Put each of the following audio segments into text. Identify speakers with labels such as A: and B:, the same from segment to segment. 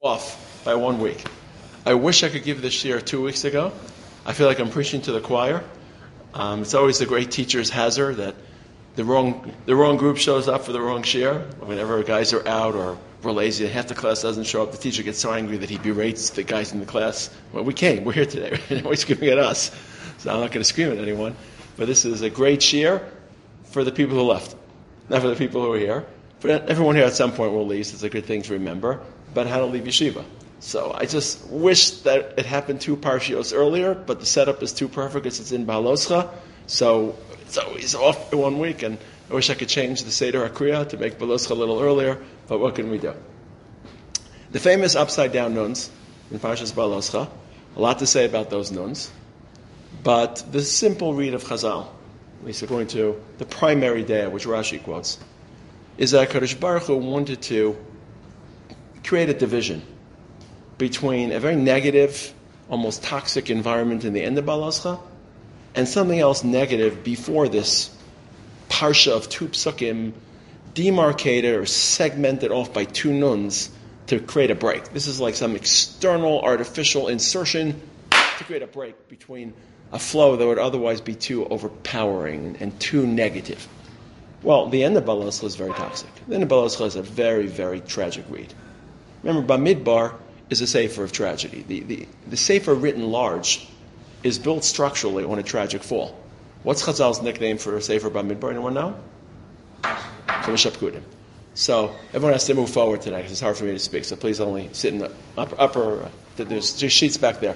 A: off by 1 week. I wish I could give this shir 2 weeks ago. I feel like I'm preaching to the choir. It's always the great teacher's hazard that the wrong group shows up for the wrong shir. Whenever guys are out or we're lazy and half the class doesn't show up, the teacher gets so angry that he berates the guys in the class. Well, we're here today. We're screaming at us. So I'm not going to scream at anyone. But this is a great shir for the people who left, not for the people who are here. But everyone here at some point will leave, so it's a good thing to remember about how to leave yeshiva. So I just wish that it happened 2 parshios earlier, but the setup is too perfect because it's in Baloscha. So it's always off for 1 week, and I wish I could change the Seder HaKriya to make Baloscha a little earlier, but what can we do? The famous upside-down nuns in Parshas Baloscha, a lot to say about those nuns, but the simple read of Chazal, at least according to the primary daya, which Rashi quotes, is that HaKadosh Baruch Hu wanted to create a division between a very negative, almost toxic environment in the end of Baloscha and something else negative before this parsha of 2 psukim, demarcated or segmented off by 2 nuns to create a break. This is like some external artificial insertion to create a break between a flow that would otherwise be too overpowering and too negative. Well, the end of Baloscha is very toxic. The end of Baloscha is a very, very tragic read. Remember, Bamidbar is a sefer of tragedy. The sefer written large is built structurally on a tragic fall. What's Chazal's nickname for a sefer Bamidbar? Anyone know? Chumash Apkudim. So everyone has to move forward today because it's hard for me to speak. So please only sit in the upper there's just sheets back there.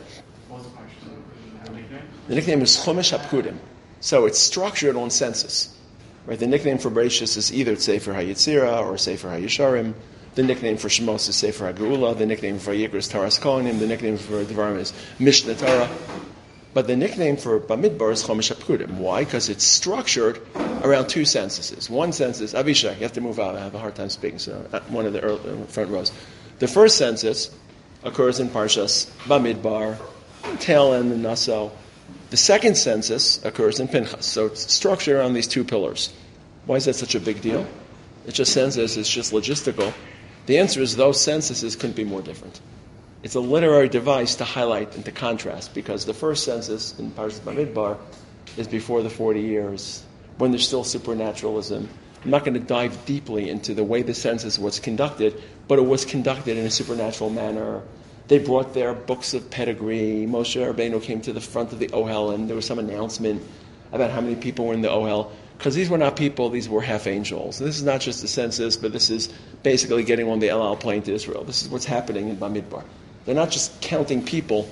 A: The nickname is Chumash Apkudim. So it's structured on census. Right, the nickname for Bereshis is either Sefer HaYetzira or Sefer HaYesharim. The nickname for Shemos is Sefer HaGeula. The nickname for Yikra is Taras Kohanim. The nickname for Devarim is Mishnah Torah. But the nickname for Bamidbar is Chumash HaPkudim. Why? Because it's structured around 2 censuses. One census, Avishai, you have to move out. I have a hard time speaking, so one of the front rows. The first census occurs in Parshas Bamidbar, tail end in Naso. The second census occurs in Pinchas. So it's structured around these 2 pillars. Why is that such a big deal? It's just census, it's just logistical. The answer is those censuses couldn't be more different. It's a literary device to highlight and to contrast, because the first census in Parshas Bamidbar is before the 40 years, when there's still supernaturalism. I'm not going to dive deeply into the way the census was conducted, but it was conducted in a supernatural manner. They brought their books of pedigree. Moshe Rabbeinu came to the front of the Ohel, and there was some announcement about how many people were in the Ohel. Because these were not people, these were half angels. This is not just a census, but this is basically getting on the El Al plane to Israel. This is what's happening in Bamidbar. They're not just counting people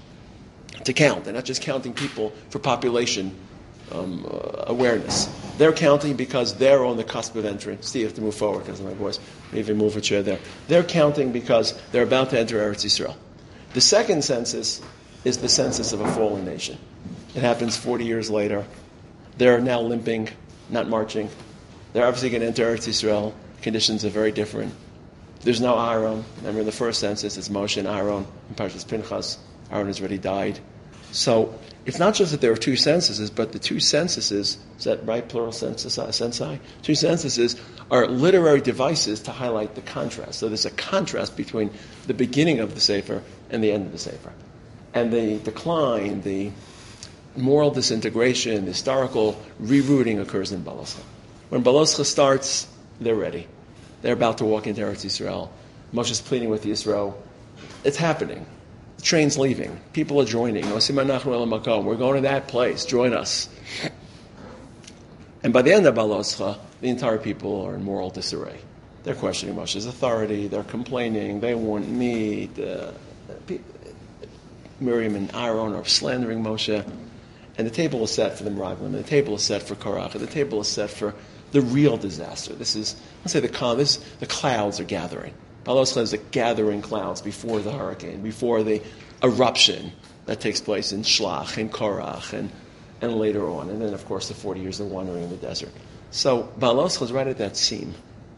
A: to count. They're not just counting people for population awareness. They're counting because they're on the cusp of entering. Steve, you have to move forward because of my voice. Maybe move a chair there. They're counting because they're about to enter Eretz Yisrael. The second census is the census of a fallen nation. It happens 40 years later. They're now limping, not marching. They're obviously going to enter Eretz Yisrael. Conditions are very different. There's no Aaron. Remember, in the first census, it's Moshe and Aaron. In Parshas Pinchas, Aaron has already died. So it's not just that there are 2 censuses, but the 2 censuses, is that right, plural censi? 2 censuses are literary devices to highlight the contrast. So there's a contrast between the beginning of the Sefer and the end of the Sefer. And the decline, the moral disintegration, the historical rerouting occurs in Baloscha. When Baloscha starts, they're ready. They're about to walk into Eretz Yisrael. Moshe's pleading with Yisro. It's happening. The train's leaving. People are joining. We're going to that place. Join us. And by the end of Baloscha, the entire people are in moral disarray. They're questioning Moshe's authority. They're complaining. They want meat. Miriam and Aaron are slandering Moshe. And the table is set for the Meraglim. The table is set for Korach. The table is set for the real disaster. This is, let's say, the clouds are gathering. Baloscha is the gathering clouds before the hurricane, before the eruption that takes place in Shlach and Korach and later on. And then, of course, the 40 years of wandering in the desert. So Baloscha is right at that seam.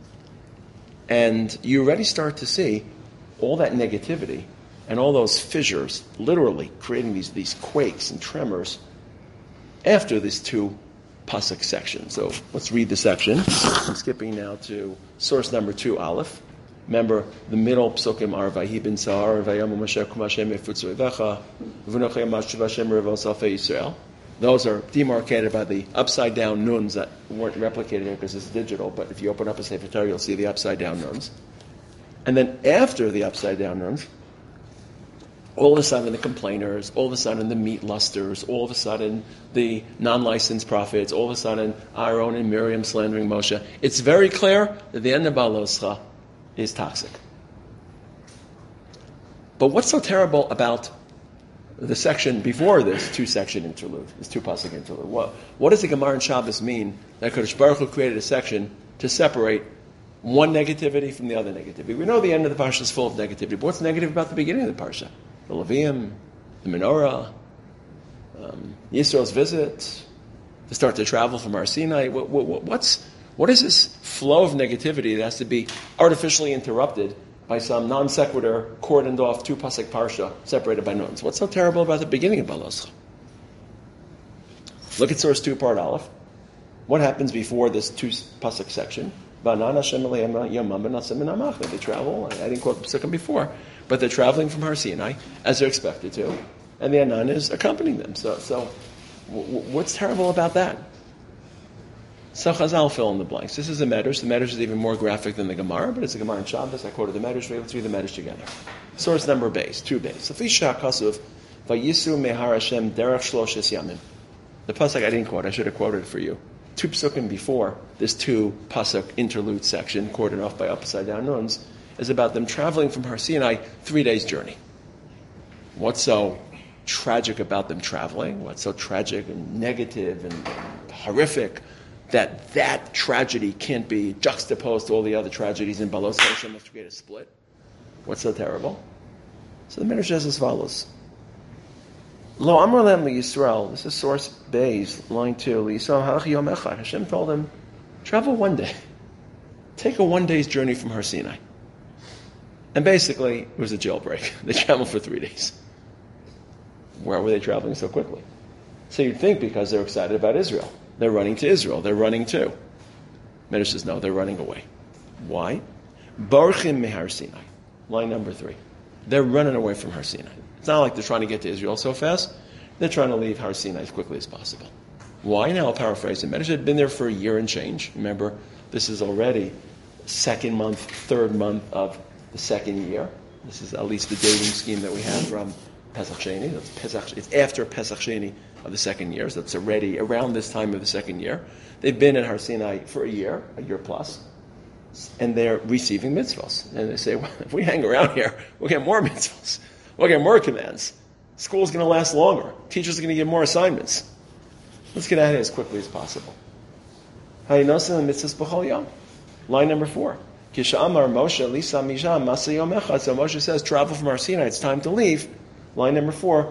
A: And you already start to see all that negativity and all those fissures literally creating these quakes and tremors after these 2 pasuk sections. So let's read the section. I'm skipping now to source number 2, Aleph. Remember, the middle psukim are Vahi bin Sahar, Vayamu Moshe Kum Hashem Efutzu Evecha, V'nuchay Mashuv Hashem Revos Alfei Yisrael. Those are demarcated by the upside down nuns that weren't replicated here because it's digital, but if you open up a Sefer Torah, you'll see the upside down nuns. And then after the upside down nuns, all of a sudden the complainers, all of a sudden the meat lusters, all of a sudden the non-licensed prophets, all of a sudden Aaron and Miriam slandering Moshe. It's very clear that the end of Baloscha is toxic. But what's so terrible about the section before this two-section interlude, this two-pasuk interlude? What does the Gemara in Shabbos mean that Kadosh Baruch Hu created a section to separate one negativity from the other negativity? We know the end of the parsha is full of negativity, but what's negative about the beginning of the parsha? The Levium, the menorah, Yisrael's visit, to start to travel from Har Sinai. What is this flow of negativity that has to be artificially interrupted by some non sequitur, cordoned off two-pasuk parsha separated by nuns? What's so terrible about the beginning of Baloscha? Look at source 2, part Aleph. What happens before this two-pasuk section? They travel. I didn't quote the psukim before, but they're traveling from Har Sinai as they're expected to, and the Anan is accompanying them. So what's terrible about that? So Chazal fill in the blanks. This is a Medrash. The Medrash is even more graphic than the Gemara, but it's a Gemara in Shabbos. I quoted the Medrash. Let's read the Medrash together. Source number base, 2 base. Lefisha Kasuv, Vayisu Mehar Hashem Derech Shloshes Yamim. The pasuk I didn't quote. I should have quoted it for you. 2 psukim before this 2 pasuk interlude section, cordoned off by upside down nuns, is about them traveling from Har Sinai 3 days journey. What's so tragic about them traveling? What's so tragic and negative and horrific that tragedy can't be juxtaposed to all the other tragedies in Balos Hashem must create a split? What's so terrible? So the Medrash says as follows. Lo Amar Lem Yisrael, this is source Beis, line 2, Yisrael Halach Yom Echad. Hashem told them, travel 1 day. Take a 1 day's journey from Har Sinai. And basically, it was a jailbreak. They traveled for 3 days. Where were they traveling so quickly? So you'd think because they're excited about Israel. They're running to Israel. They're running too. Medrash says, no, they're running away. Why? Barchim mehar Sinai. Line number 3. They're running away from Har Sinai. It's not like they're trying to get to Israel so fast. They're trying to leave Har Sinai as quickly as possible. Why? Now I'll paraphrase it. Medrash had been there for a year and change. Remember, this is already 2nd month, 3rd month of the 2nd year. This is at least the dating scheme that we have from Pesach Sheni. It's after Pesach Sheni of the 2nd year, so it's already around this time of the 2nd year. They've been in Har Sinai for a year plus, and they're receiving mitzvahs. And they say, well, if we hang around here, we'll get more mitzvahs. We'll get more commands. School's going to last longer. Teachers are going to get more assignments. Let's get out of here as quickly as possible. Line number 4. So Moshe says, travel from Har Sinai, it's time to leave. Line number 4,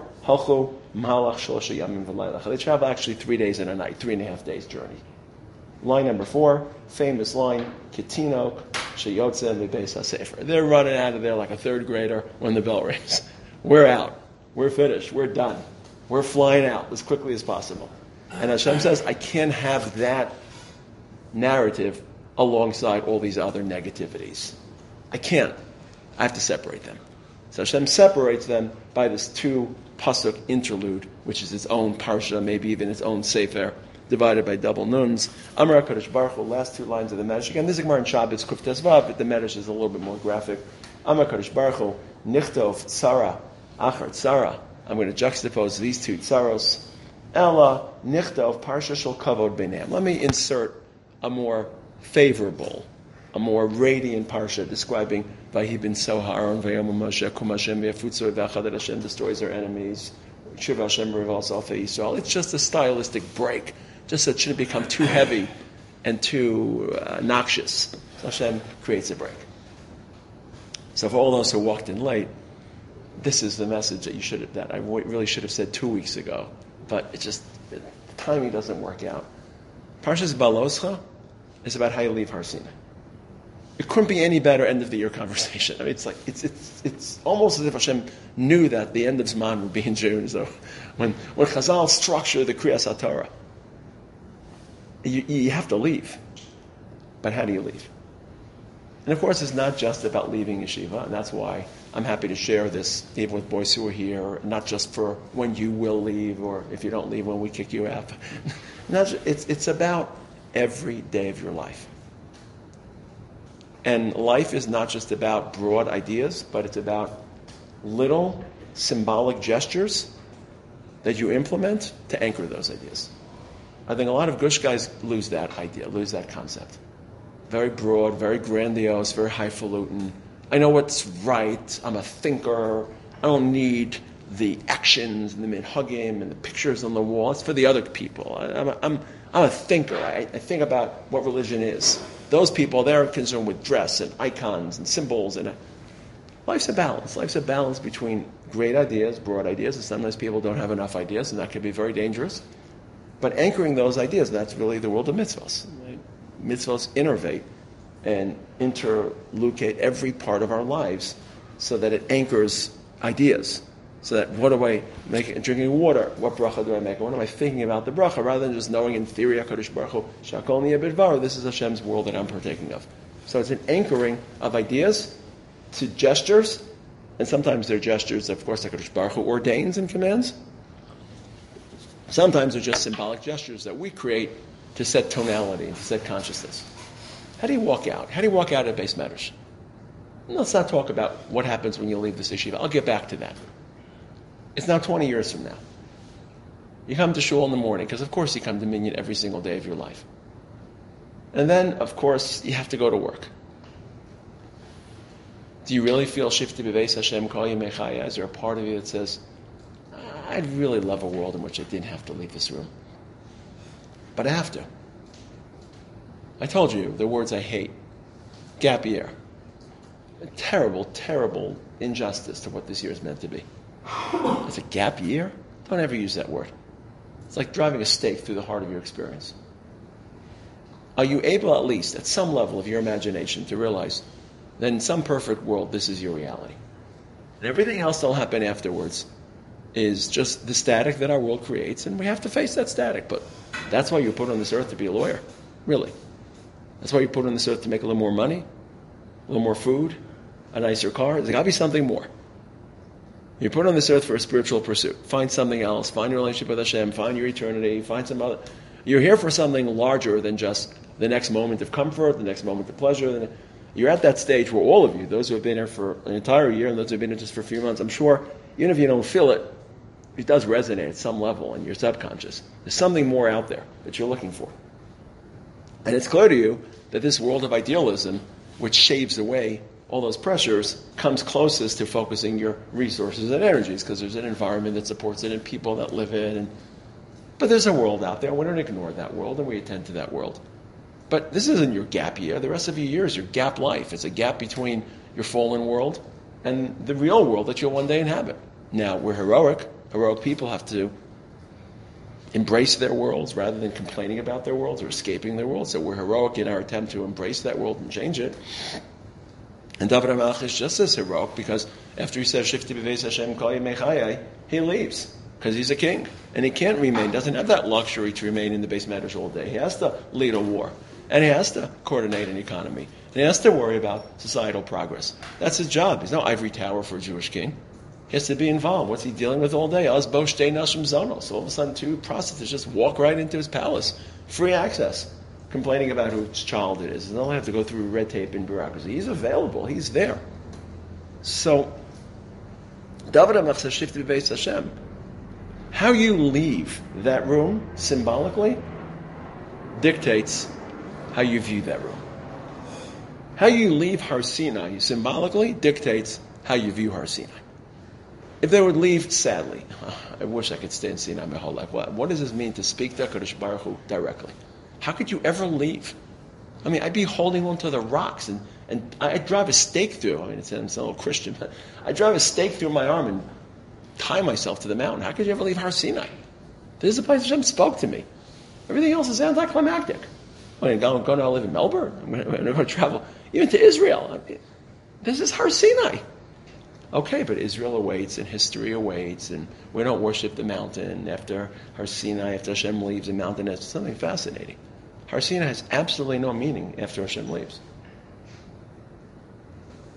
A: they travel actually 3 days and a night, 3.5 days journey. Line number 4, famous line, Kitinok, Sheyotze, Lebeis HaSefer. They're running out of there like a 3rd grader when the bell rings. We're out. We're finished. We're done. We're flying out as quickly as possible. And Hashem says, I can't have that narrative alongside all these other negativities. I can't. I have to separate them. So Hashem separates them by this 2 pasuk interlude, which is its own parsha, maybe even its own sefer, divided by double nuns. Amar HaKadosh Baruch Hu, last 2 lines of the Medrash. Again, this is Gemara in Shabbos, Kuf Tezvav, but the Medrash is a little bit more graphic. Amar HaKadosh Baruch Hu, Nichtov Tzara, Achar Tzara. I'm going to juxtapose these 2 tzaros. Ella Nichtov Parsha Shel Kavod Beinam. Let me insert a more favorable, a more radiant parsha describing Vahi bin Sohar and Vayom Moshe Kum Hashem Yefutzu Evecha, that Hashem destroys their enemies. Shiva Hashem Revos Alfei Yisrael. It's just a stylistic break, just so it shouldn't become too heavy and too noxious. So Hashem creates a break. So for all those who walked in late, this is the message that I really should have said 2 weeks ago, but it just the timing doesn't work out. Parshas Baloscha is about how you leave Har Sinai. It couldn't be any better end of the year conversation. I mean, it's almost as if Hashem knew that the end of Zman would be in June. So when Chazal structure the Kriyas HaTorah, you have to leave. But how do you leave? And of course, it's not just about leaving yeshiva, and that's why I'm happy to share this even with boys who are here, not just for when you will leave or if you don't leave when we kick you out. It's about every day of your life. And life is not just about broad ideas, but it's about little symbolic gestures that you implement to anchor those ideas. I think a lot of Gush guys lose that idea, lose that concept. Very broad, very grandiose, very highfalutin. I know what's right. I'm a thinker. I don't need the actions and the minhagim and the pictures on the wall. It's for the other people. I'm a thinker. I think about what religion is. Those people, they're concerned with dress and icons and symbols. And life's a balance. Life's a balance between great ideas, broad ideas, and sometimes people don't have enough ideas, and that can be very dangerous. But anchoring those ideas, that's really the world of mitzvahs. Right? Mitzvahs innervate and interlocate every part of our lives so that it anchors ideas. So that what do I make? Drinking water, what bracha do I make? What am I thinking about the bracha? Rather than just knowing in theory, HaKadosh Baruch Hu, Shakol Niyeh Bidvaro, this is Hashem's world that I'm partaking of. So it's an anchoring of ideas to gestures, and sometimes they're gestures, of course, HaKadosh Baruch Hu ordains and commands. Sometimes they're just symbolic gestures that we create to set tonality, to set consciousness. How do you walk out? How do you walk out at Beis Medrash? Let's not talk about what happens when you leave this yeshiva. I'll get back to that. It's now 20 years from now. You come to shul in the morning, because of course you come to minyan every single day of your life. And then, of course, you have to go to work. Do you really feel shifti b'veis Hashem kol yemei chayei? Is there a part of you that says, I'd really love a world in which I didn't have to leave this room? But I have to. I told you the words I hate. Gap year. A terrible, terrible injustice to what this year is meant to be. It's a gap year? Don't ever use that word. It's like driving a stake through the heart of your experience. Are you able, at least, at some level of your imagination, to realize that in some perfect world, this is your reality? And everything else that'll happen afterwards is just the static that our world creates, and we have to face that static. But that's why you're put on this earth to be a lawyer, really. That's why you're put on this earth to make a little more money, a little more food, a nicer car. There's got to be something more. You're put on this earth for a spiritual pursuit. Find something else. Find your relationship with Hashem. Find your eternity. Find some other. You're here for something larger than just the next moment of comfort, the next moment of pleasure. You're at that stage where all of you, those who have been here for an entire year and those who have been here just for a few months, I'm sure, even if you don't feel it, it does resonate at some level in your subconscious. There's something more out there that you're looking for. And it's clear to you that this world of idealism, which shaves away all those pressures, comes closest to focusing your resources and energies, because there's an environment that supports it and people that live it. But there's a world out there. We don't ignore that world, and we attend to that world. But this isn't your gap year. The rest of your year is your gap life. It's a gap between your fallen world and the real world that you'll one day inhabit. Now, we're heroic. Heroic people have to embrace their worlds rather than complaining about their worlds or escaping their worlds. So we're heroic in our attempt to embrace that world and change it. And David HaMelech is just as heroic because after he says, Shifti b'veis Hashem kol yemei chayei, he leaves because he's a king. And he can't remain, doesn't have that luxury to remain in the Beis Medrash all day. He has to lead a war. And he has to coordinate an economy. And he has to worry about societal progress. That's his job. He's no ivory tower for a Jewish king. He has to be involved. What's he dealing with all day? Az bo shtei nashim zonos. So all of a sudden, two prostitutes just walk right into his palace. Free access. Complaining about whose child it is. They don't have to go through red tape and bureaucracy. He's available. He's there. So, David HaMelech says, Shifti b'veis Hashem. How you leave that room, symbolically, dictates how you view that room. How you leave Har Sinai, symbolically, dictates how you view Har Sinai. If they would leave sadly, I wish I could stay in Sinai my whole life. What does this mean to speak to HaKadosh Baruch Hu directly? How could you ever leave? I mean, I'd be holding on to the rocks, and I'd drive a stake through. I mean, it's a little Christian, but I'd drive a stake through my arm and tie myself to the mountain. How could you ever leave Har Sinai? This is the place Hashem spoke to me. Everything else is anticlimactic. I'm going to live in Melbourne. I'm going to go travel even to Israel. I mean, this is Har Sinai. Okay, but Israel awaits and history awaits, and we don't worship the mountain after Har Sinai, after Hashem leaves the mountain. It's something fascinating. Har Sinai has absolutely no meaning after Hashem leaves.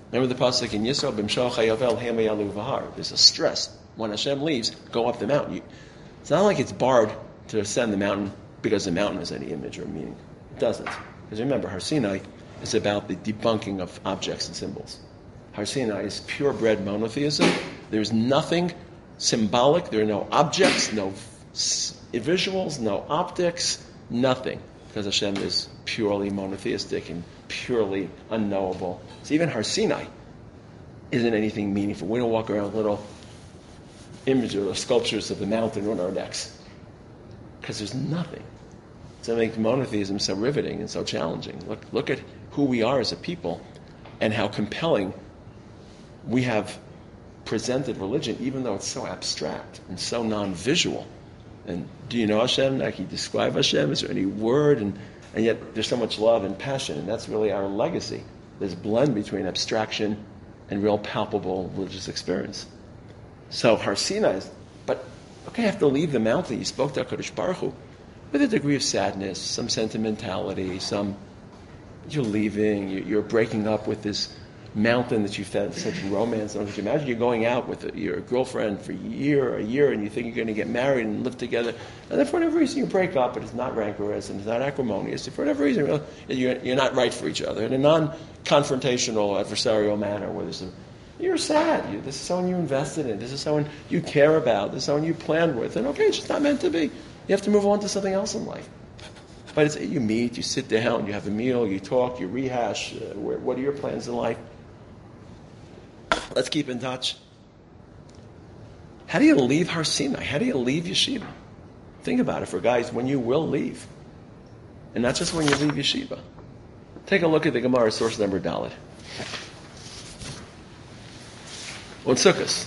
A: Remember the pasuk in Yisro, B'mshal chayavel hemayalu v'har. There's a stress. When Hashem leaves, go up the mountain. It's not like it's barred to ascend the mountain because the mountain has any image or meaning. It doesn't. Because remember, Har Sinai is about the debunking of objects and symbols. Har Sinai is purebred monotheism. There's nothing symbolic. There are no objects, no visuals, no optics, nothing. Because Hashem is purely monotheistic and purely unknowable. So even Har Sinai isn't anything meaningful. We don't walk around with little images or sculptures of the mountain on our necks. Because there's nothing. So it makes monotheism so riveting and so challenging. Look at who we are as a people and how compelling we have presented religion, even though it's so abstract and so non-visual. And do you know Hashem? Can you describe Hashem? Is there any word? And yet there's so much love and passion, and that's really our legacy. This blend between abstraction and real palpable religious experience. So Har Sinai is, but okay, I have to leave the mountain. You spoke to HaKadosh Baruch Hu with a degree of sadness, some sentimentality, you're leaving, you're breaking up with this mountain that you've felt such romance on. Could you imagine you're going out with your girlfriend for a year, and you think you're going to get married and live together, and then for whatever reason you break up, but it's not rancorous and it's not acrimonious. For whatever reason, you're not right for each other in a non-confrontational, adversarial manner. Where you're sad. This is someone you invested in. This is someone you care about. This is someone you planned with. And okay, it's just not meant to be. You have to move on to something else in life. But you meet, you sit down, you have a meal, you talk, you rehash. What are your plans in life? Let's keep in touch. How do you leave Har Sinai? How do you leave yeshiva? Think about it for guys, when you will leave. And not just when you leave yeshiva. Take a look at the Gemara, source number Dalet. On Sukkot.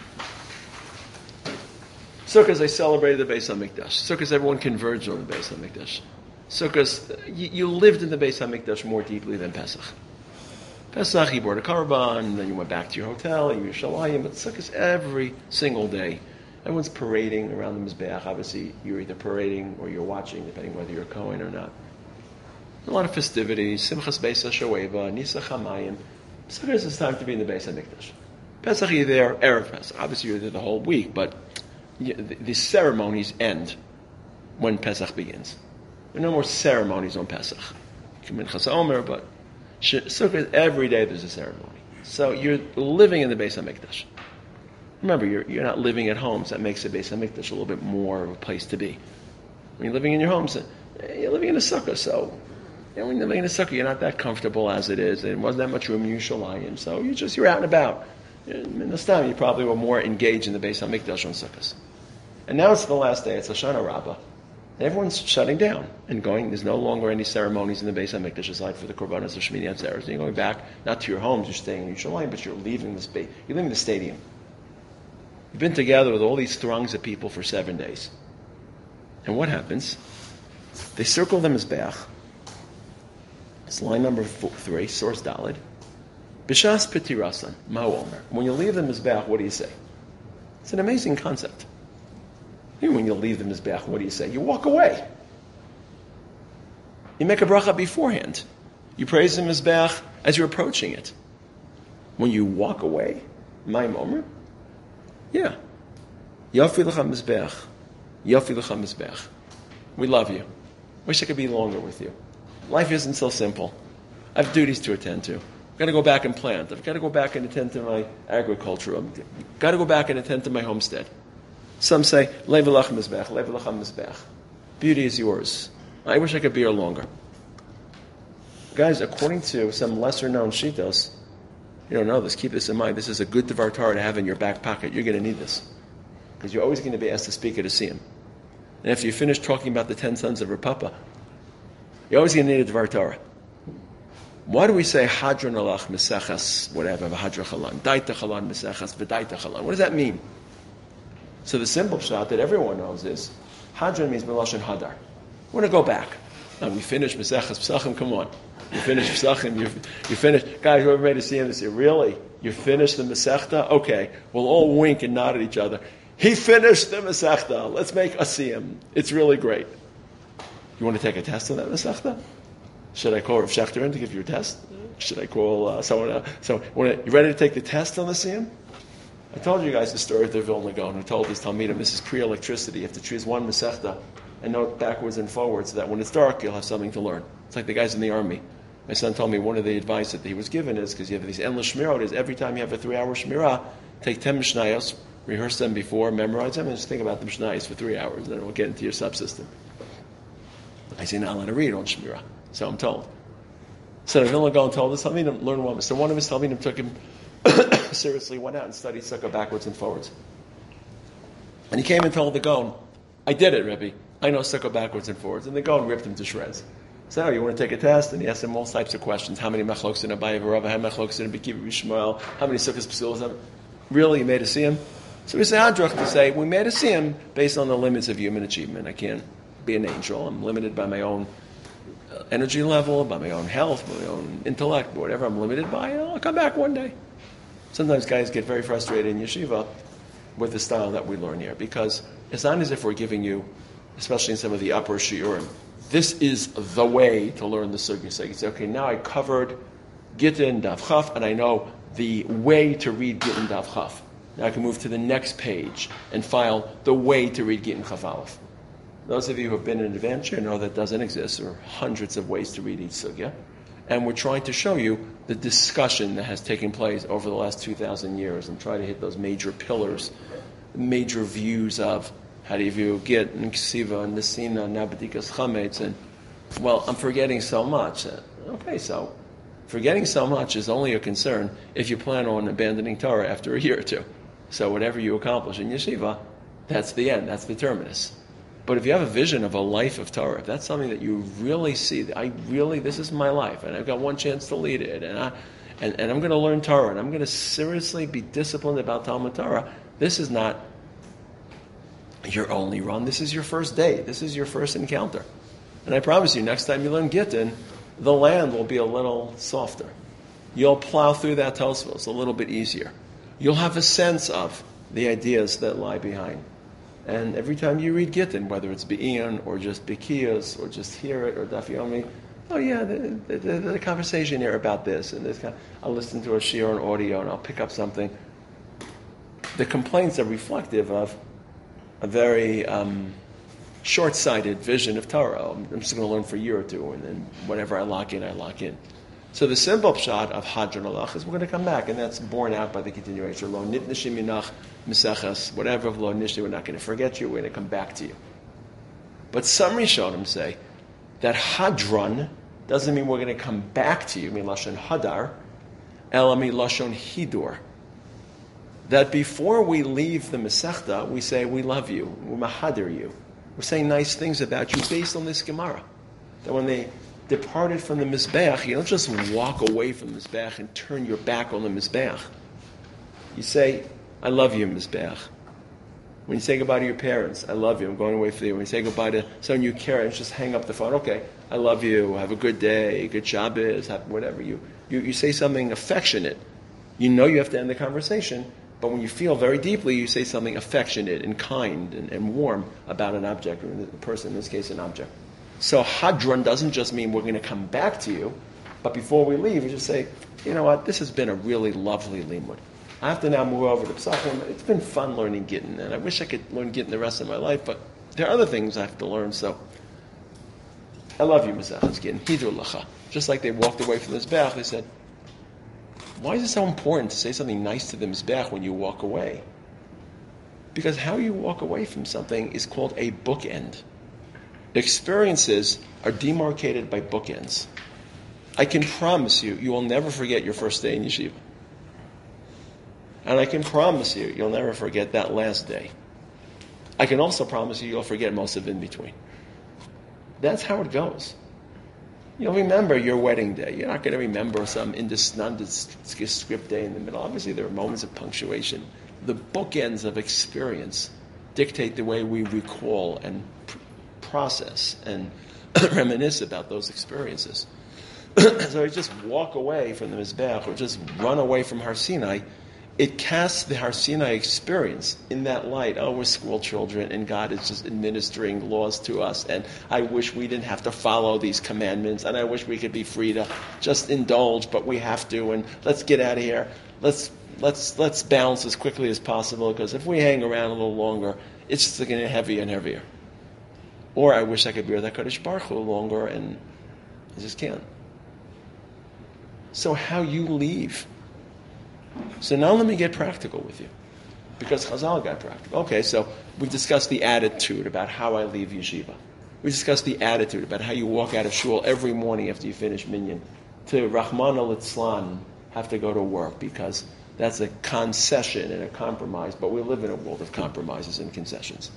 A: Sukkot, they celebrated the Beis HaMikdash. Sukkot, everyone converged on the Beis HaMikdash. Sukkot, you lived in the Beis HaMikdash more deeply than Pesach. Pesach, you brought a korban, and then you went back to your hotel, and you were Shalayim. But Sukkot, every single day, everyone's parading around the Mizbeach. Obviously, you're either parading or you're watching, depending whether you're a Kohen or not. A lot of festivities, Simchas Beis HaShoeva, Nisa Chamayim. Sukkot is time to be in the Beis HaMikdash. Pesach, you're there, Erev Pesach. Obviously, you're there the whole week, but the ceremonies end when Pesach begins. There are no more ceremonies on Pesach. Minchas Omer, but Sukkot, every day there's a ceremony. So you're living in the Beis HaMikdash. Remember, you're not living at home, so that makes the Beis HaMikdash a little bit more of a place to be. When you're living in your home, so you're living in a sukkah, so when you're living in a sukkah, you're not that comfortable as it is. There wasn't that much room in Yerushalayim, so you're out and about. In this time, you probably were more engaged in the Beis HaMikdash on Sukkot. And now it's the last day, it's Hoshana Rabbah. Everyone's shutting down and going. There's no longer any ceremonies in the Beis HaMikdash aside for the Korbanos of Shmini Atzeres. And you're going back, not to your homes, you're staying in Yerushalayim, but you're leaving you're leaving the stadium. You've been together with all these throngs of people for 7 days. And what happens? They circle the Mizbeach. It's line number 3, source Dalet. B'shas Petirasan, Ma'u Omer. When you leave the Mizbeach, what do you say? It's an amazing concept. When you leave the Mizbeach, what do you say? You walk away. You make a bracha beforehand. You praise the Mizbeach as you're approaching it. When you walk away, Ma'im Omer? Yeah. Yafi l'cha Mizbeach. Yafi l'cha Mizbeach. We love you. Wish I could be longer with you. Life isn't so simple. I have duties to attend to. I've got to go back and plant. I've got to go back and attend to my agriculture. I've got to go back and attend to my homestead. Some say, Lev l'cha Mizbeach, Lev l'cha Mizbeach. Beauty is yours. I wish I could be here longer. Guys, according to some lesser-known shitos, you don't know this, keep this in mind. This is a good Devar Torah to have in your back pocket. You're going to need this. Because you're always going to be asked to speak at a siyum. And after you finish talking about the 10 sons of Rav Papa, you're always going to need a Devar Torah. Why do we say Hadron alach Mesechas, whatever, Hadra Chalan, Daita Chalan Mesechas, V'daita Chalan? What does that mean? So the simple shot that everyone knows is, Hadron means Melashon Hadar. We want to go back. Now we finished Mesechas Pesachim, come on. You finished Pesachim, you finished. Guys, whoever made a siyum this year, really? You finished the Masechta? Okay. We'll all wink and nod at each other. He finished the Masechta. Let's make a siyum. It's really great. You want to take a test on that Masechta? Should I call Rav Shechter in to give you a test? Should I call someone? So, you ready to take the test on the Siyam? I told you guys the story of the Vilna Gaon who told his Talmidim, this is pre-electricity. You have to choose one Masechta and note backwards and forwards so that when it's dark, you'll have something to learn. It's like the guys in the army. My son told me one of the advice that he was given is, because you have these endless shmirot, is every time you have a 3-hour shmirah, take 10 Mishnayos, rehearse them before, memorize them, and just think about the Mishnayos for 3 hours, and then it will get into your subsystem. I say, not allowed to read on shmirah, so I'm told. So the Vilna Gaon told us, Talmidim, learn one. So one of his Talmidim took him seriously, went out and studied sukkah backwards and forwards. And he came and told the Gaon, I did it, Rebbe. I know sukkah backwards and forwards. And the Gaon ripped him to shreds. So, you want to take a test? And he asked him all types of questions. How many machloks in Abaye v'Rava? How many machloks in Bekiva v'Shmuel? How many sukkahs p'sulas? Really, you made a siyum? So we say, Adrach, to say, we made a siyum based on the limits of human achievement. I can't be an angel. I'm limited by my own energy level, by my own health, by my own intellect, whatever I'm limited by. I'll come back one day. Sometimes guys get very frustrated in yeshiva with the style that we learn here, because it's not as if we're giving you, especially in some of the upper shiurim, this is the way to learn the sugya. So you say, okay, now I covered Gittin Daf Chaf, and I know the way to read Gittin Daf Chaf. Now I can move to the next page and file the way to read Gittin Chaf Aleph. Those of you who have been in adventure know that doesn't exist. There are hundreds of ways to read each sugya. And we're trying to show you the discussion that has taken place over the last 2,000 years and try to hit those major pillars, major views of how do you view Git and Ksiva and Nesina and Nabadikas Chametz. And, well, I'm forgetting so much. Okay, so forgetting so much is only a concern if you plan on abandoning Torah after a year or two. So whatever you accomplish in yeshiva, that's the end, that's the terminus. But if you have a vision of a life of Torah, if that's something that you really see, this is my life, and I've got one chance to lead it, and I'm going to learn Torah, and I'm going to seriously be disciplined about Talmud Torah, this is not your only run. This is your first day. This is your first encounter. And I promise you, next time you learn Gittin, the land will be a little softer. You'll plow through that Tosfos a little bit easier. You'll have a sense of the ideas that lie behind. And every time you read Gittin, whether it's Be'in or just Bekiyos or just hear it or Daf Yomi, oh yeah, the conversation here about this and this. I'll listen to a shiur on audio and I'll pick up something. The complaints are reflective of a very short-sighted vision of Torah. I'm just going to learn for a year or two, and then whatever I lock in, I lock in. So the simple pshat of Hadron Alach is we're going to come back, and that's borne out by the continuation. Lo nitnishim minach misachas, whatever of lo nishni, we're not going to forget you, we're going to come back to you. But some Rishonim say that Hadron doesn't mean we're going to come back to you, mean Lashon Hadar, Elami Lashon Hidur. That before we leave the Masechta, we say, we love you, we mahadir you. We're saying nice things about you based on this Gemara. That when they departed from the Mizbeach, you don't just walk away from the Mizbeach and turn your back on the Mizbeach. You say, I love you, Mizbeach. When you say goodbye to your parents, I love you, I'm going away for you. When you say goodbye to someone you care, and just hang up the phone, okay, I love you, have a good day, good Shabbos, whatever. You say something affectionate. You know you have to end the conversation, but when you feel very deeply, you say something affectionate and kind and warm about an object, or a person, in this case, an object. So Hadron doesn't just mean we're going to come back to you, but before we leave, we just say, you know what, this has been a really lovely limud. I have to now move over to Pesachim. It's been fun learning Gittin, and I wish I could learn Gittin the rest of my life, but there are other things I have to learn, so I love you, Mesechus Gittin. Hidur Lacha. Just like they walked away from this Mizbeach, they said, why is it so important to say something nice to the Mizbeach when you walk away? Because how you walk away from something is called a bookend. Experiences are demarcated by bookends. I can promise you, you will never forget your first day in yeshiva. And I can promise you, you'll never forget that last day. I can also promise you, you'll forget most of in between. That's how it goes. You'll remember your wedding day. You're not going to remember some nondescript day in the middle. Obviously, there are moments of punctuation. The bookends of experience dictate the way we recall and process and reminisce about those experiences. So you just walk away from the Mizbeach or just run away from Har Sinai it casts the Har Sinai experience in that light. Oh, we're school children, and God is just administering laws to us, and I wish we didn't have to follow these commandments, and I wish we could be free to just indulge, but we have to, and let's get out of here. Let's bounce as quickly as possible, because if we hang around a little longer, it's just going to get heavier and heavier. Or I wish I could be with HaKadosh Baruch Hu longer, and I just can't. So how you leave. So now let me get practical with you, because Chazal got practical. Okay, so we discussed the attitude about how I leave yeshiva. We discussed the attitude about how you walk out of shul every morning after you finish minyan to Rahman al-Itzlan, have to go to work, because that's a concession and a compromise, but we live in a world of compromises and concessions.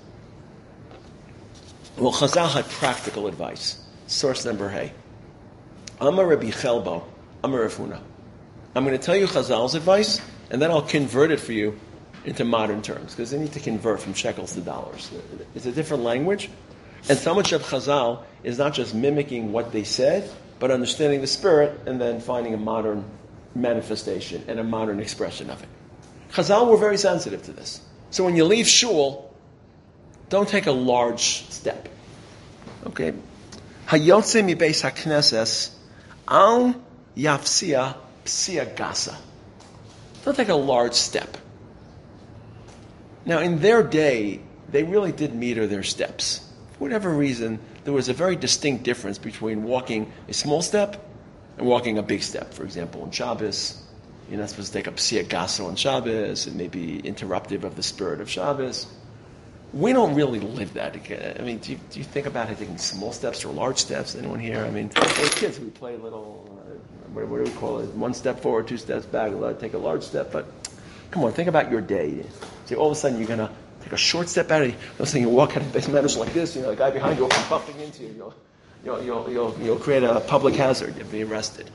A: Well, Chazal had practical advice. Source number hey. Amar Rabbi Chelbo, Amar Rav Huna. I'm going to tell you Chazal's advice, and then I'll convert it for you into modern terms, because they need to convert from shekels to dollars. It's a different language, and so much of Chazal is not just mimicking what they said, but understanding the spirit and then finding a modern manifestation and a modern expression of it. Chazal were very sensitive to this. So when you leave shul, don't take a large step. Okay? Hayotze mi beis hakneses al yafsia psia gasa. Don't take a large step. Now, in their day, they really did meter their steps. For whatever reason, there was a very distinct difference between walking a small step and walking a big step. For example, on Shabbos, you're not supposed to take a psia gasa on Shabbos. It may be interruptive of the spirit of Shabbos. We don't really live that. I mean, do you think about it taking small steps or large steps? Anyone here? I mean, as kids, we play little, what do we call it? 1 step forward, 2 steps back. Take a large step, but come on, think about your day. See, all of a sudden you're going to take a short step out of you. All of a sudden you walk out of the base matters like this, the guy behind you will come bumping into you. You'll create a public hazard. You'll be arrested.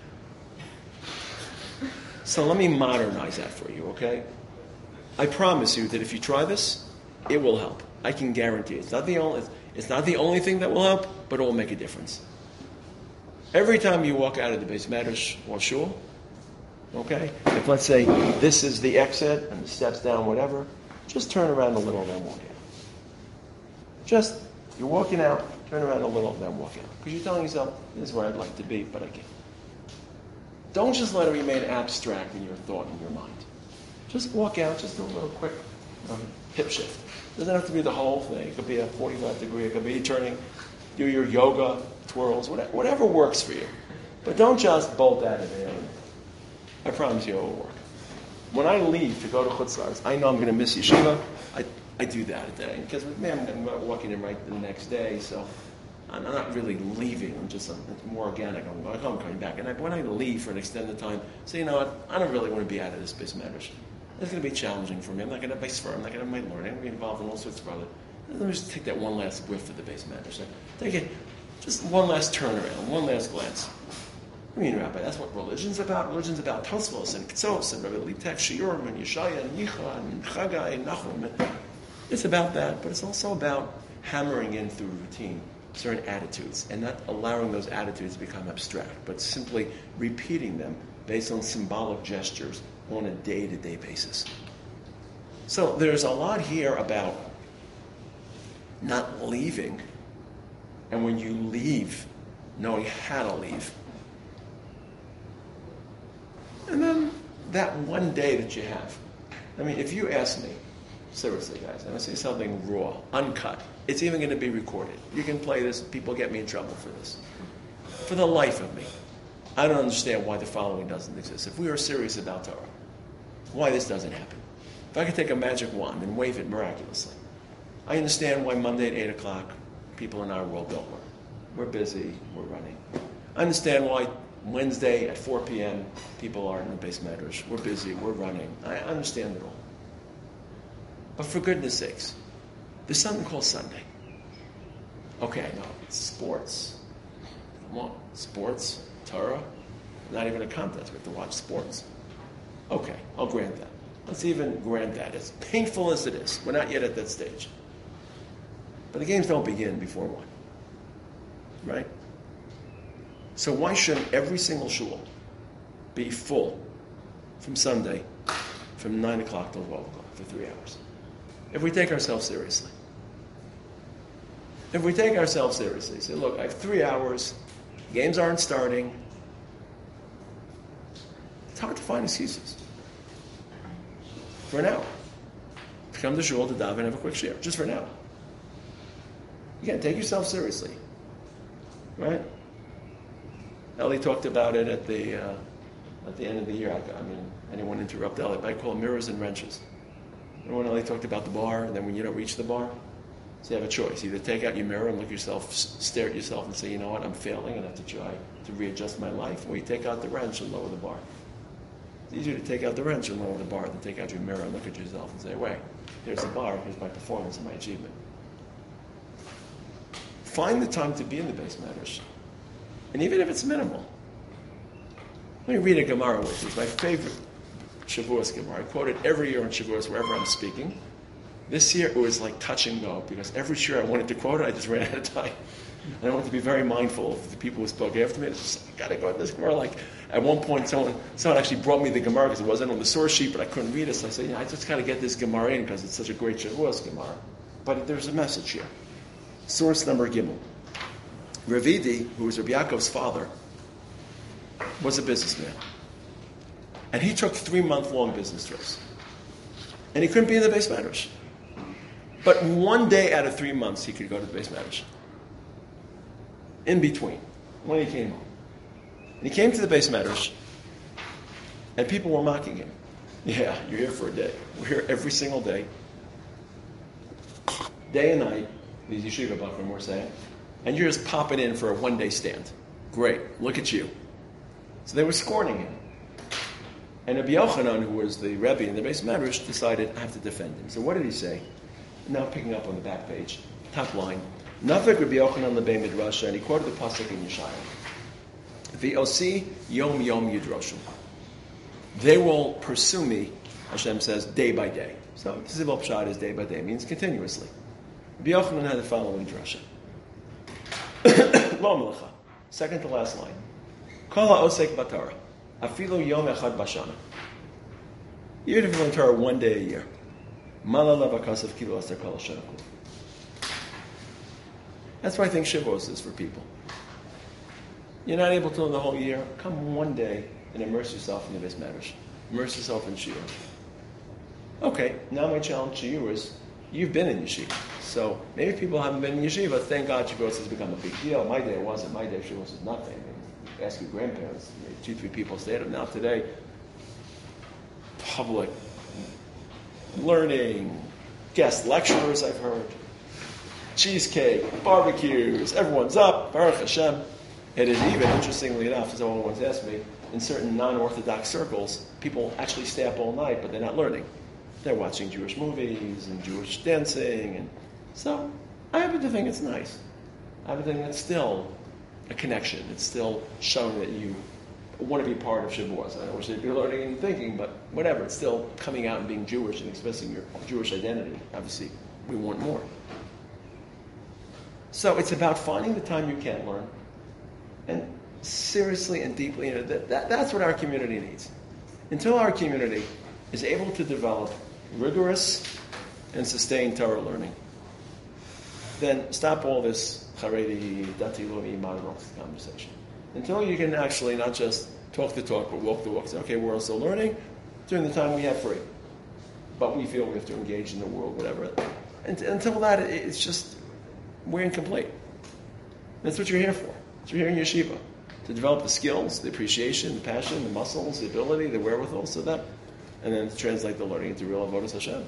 A: So let me modernize that for you, okay? I promise you that if you try this, it will help. I can guarantee it. It's not the only thing that will help, but it will make a difference. Every time you walk out of the base matters or shul, okay, if let's say this is the exit and the steps down, whatever, just turn around a little and then walk out. You're walking out, turn around a little and then walk out. Because you're telling yourself, this is where I'd like to be, but I can't. Don't just let it remain abstract in your thought and your mind. Just walk out, just do a little quick hip shift. It doesn't have to be the whole thing. It could be a 45 degree, it could be turning, do your yoga, twirls, whatever works for you. But don't just bolt out of there. I promise you it will work. When I leave to go to Chutz La'aretz, I know I'm going to miss yeshiva. I do that. Because I'm walking in right the next day, so I'm not really leaving. It's more organic. I'm going home, coming back. And when I leave for an extended time, say, you know what, I don't really want to be out of this base matters. It's going to be challenging for me. I'm not going to have my sphere. I'm not going to have my learning. I'm going to be involved in all sorts of other. Let me just take that one last whiff of the base matters. Take it, just one last turnaround, one last glance. I mean, Rabbi, that's what religion's about. Religion's about Tosfos and Ketzos and Rabbi Litek, Shiurim and Yeshaya and Yicha and Chagai and Nachum. It's about that, but it's also about hammering in through routine certain attitudes and not allowing those attitudes to become abstract, but simply repeating them based on symbolic gestures on a day-to-day basis. So there's a lot here about not leaving, and when you leave, knowing how to leave. And then that one day that you have. I mean, if you ask me, seriously guys, I'm going to say something raw, uncut. It's even going to be recorded. You can play this, people get me in trouble for this. For the life of me, I don't understand why the following doesn't exist. If we are serious about Torah, why this doesn't happen. If I could take a magic wand and wave it miraculously, I understand why Monday at 8 o'clock, people in our world don't work. We're busy, we're running. I understand why Wednesday at 4 p.m., people are in the base matters. We're busy, we're running. I understand it all. But for goodness sakes, there's something called Sunday. Okay, I know, it's sports. Come on, sports, Torah, not even a contest. We have to watch sports. Okay, I'll grant that. Let's even grant that. As painful as it is, we're not yet at that stage. But the games don't begin before 1. Right? So why shouldn't every single shul be full from Sunday from 9 o'clock till 12 o'clock for 3 hours. If we take ourselves seriously. If we take ourselves seriously, say, look, I have 3 hours, games aren't starting. It's hard to find excuses. For an hour. To come to shul to daven and have a quick share, just for an hour. Again, take yourself seriously. Right? Ellie talked about it at the end of the year. I mean, anyone interrupt Ellie, but I call it mirrors and wrenches. Remember when Ellie talked about the bar, and then when you don't reach the bar? So you have a choice. Either take out your mirror and look yourself, stare at yourself and say, you know what, I'm failing and I have to try to readjust my life. Or you take out the wrench and lower the bar. It's easier to take out the wrench and lower the bar than take out your mirror and look at yourself and say, wait, here's the bar, here's my performance and my achievement. Find the time to be in the base matters. And even if it's minimal. Let me read a Gemara with you. It's my favorite Shavuos Gemara. I quote it every year on Shavuos wherever I'm speaking. This year it was like touch and go because every year I wanted to quote it, I just ran out of time. And I wanted to be very mindful of the people who spoke after me. It's just, I got to go at this Gemara. Like at one point, someone actually brought me the Gemara because it wasn't on the source sheet, but I couldn't read it. So I said, I just got to get this Gemara in because it's such a great Shavuos Gemara. But there's a message here. Source number Gimel. Ravidi, who was Rabbi Yaakov's father, was a businessman. And he took 3-month-long business trips. And he couldn't be in the base madrash. But one day out of 3 months, he could go to the base madrash. In between, when he came home. And he came to the base madrash, and people were mocking him. Yeah, you're here for a day. We're here every single day. Day and night, these yeshiva bachrim were saying, and you're just popping in for a one-day stand. Great, look at you. So they were scorning him. And Rabbi Yochanan, who was the Rebbe in the base madrash, decided, I have to defend him. So what did he say? Now picking up on the back page, top line. Nafek Rabbi Yochanan lebei midrasha, and he quoted the pasuk in Yeshaya. V'osi yom yom yidroshu. They will pursue me, Hashem says, day by day. So Tzivol Pshat is day by day, means continuously. Rabbi Yochanan had the following drasha. Lo melecha. Second to last line. Kol ha'osek b'Torah. Afilu yom echad b'shana. Even if you learn Torah one day a year. Malala b'kasav kilo aser kol ha'shana. That's why I think Shavuos is for people. You're not able to learn the whole year. Come one day and immerse yourself in the base madrash. Immerse yourself in Shiur. Okay, now my challenge to you is, you've been in yeshiva. So maybe people haven't been in yeshiva. Thank God Shavuos has become a big deal. My day wasn't. My day Shavuos is nothing. Ask your grandparents. 2-3 people stayed up. Now today, public learning, guest lecturers I've heard, cheesecake, barbecues, everyone's up, Baruch Hashem. It is even, interestingly enough, as someone once asked me, in certain non-Orthodox circles, people actually stay up all night, but they're not learning. They're watching Jewish movies and Jewish dancing. And so I happen to think it's nice. I happen to think it's still a connection. It's still showing that you want to be part of Shavuos. I don't wish they'd be learning and thinking, but whatever. It's still coming out and being Jewish and expressing your Jewish identity. Obviously, we want more. So it's about finding the time you can learn, and seriously and deeply, that's what our community needs. Until our community is able to develop rigorous and sustained Torah learning, then stop all this Haredi, Dati, Lumi, Madrok conversation. Until you can actually not just talk the talk, but walk the walk. Say, okay, we're also learning during the time we have free. But we feel we have to engage in the world, whatever. And until that, it's just, we're incomplete. That's what you're here for. That's what you're here in yeshiva. To develop the skills, the appreciation, the passion, the muscles, the ability, the wherewithal, so that, and then to translate the learning into real avodas Hashem.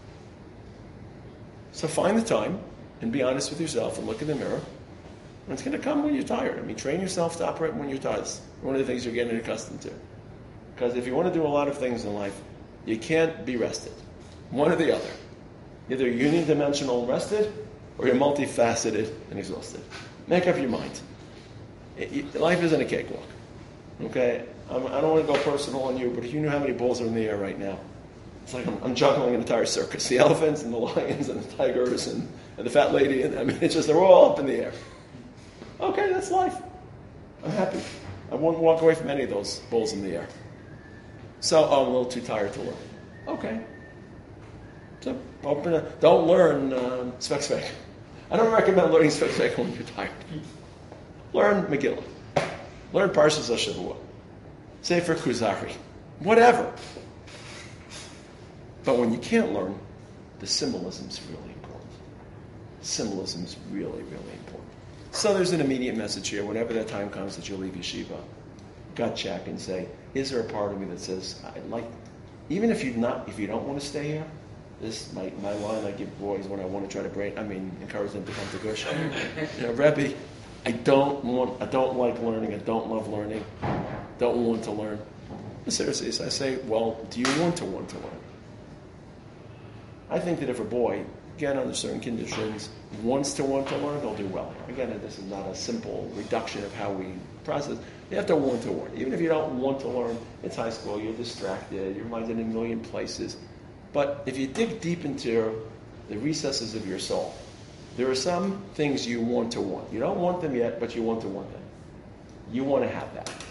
A: So find the time and be honest with yourself and look in the mirror. And it's going to come when you're tired. I mean, train yourself to operate when you're tired. It's one of the things you're getting accustomed to. Because if you want to do a lot of things in life, you can't be rested. One or the other. Either you're unidimensional and rested, or you're multifaceted and exhausted. Make up your mind. Life isn't a cakewalk. Okay? I don't want to go personal on you, but if you knew how many balls are in the air right now, it's like I'm juggling an entire circus. The elephants and the lions and the tigers and the fat lady. And I mean, it's just, they're all up in the air. Okay, that's life. I'm happy. I won't walk away from any of those balls in the air. So, I'm a little too tired to learn. Okay. So don't learn Svek Svek. I don't recommend learning Svek Svek when you're tired. Learn Megillah. Learn Parshas HaShavua. Sefer Kuzari. Whatever. But when you can't learn, the symbolism is really important. Symbolism is really, really important. So there's an immediate message here. Whenever that time comes that you'll leave yeshiva, gut check and say, is there a part of me that says, I'd like, even if you don't want to stay here, this my line I give boys when I want to try to encourage them to come to Gush. Rebbe, I don't like learning. I don't love learning. Don't want to learn. Seriously, I say, well, do you want to learn? I think that if a boy, again under certain conditions, wants to want to learn, they'll do well. Again, this is not a simple reduction of how we process. You have to want to learn. Even if you don't want to learn, it's high school, you're distracted, your mind's in a million places. But if you dig deep into the recesses of your soul, there are some things you want to want. You don't want them yet, but you want to want them. You want to have that.